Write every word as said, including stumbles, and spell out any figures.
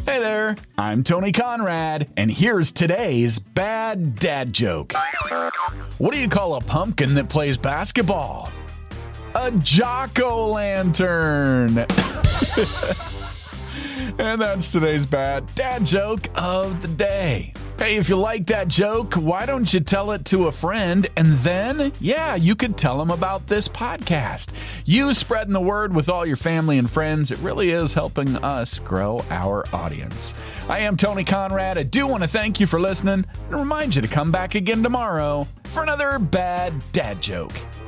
Hey there, I'm Tony Conrad, and here's today's bad dad joke. What do you call a pumpkin that plays basketball? A Jock-o'-lantern. And that's today's bad dad joke of the day. Hey, if you like that joke, why don't you tell it to a friend, and then, yeah, you could tell them about this podcast. You spreading the word with all your family and friends, it really is helping us grow our audience. I am Tony Conrad. I do want to thank you for listening and remind you to come back again tomorrow for another bad dad joke.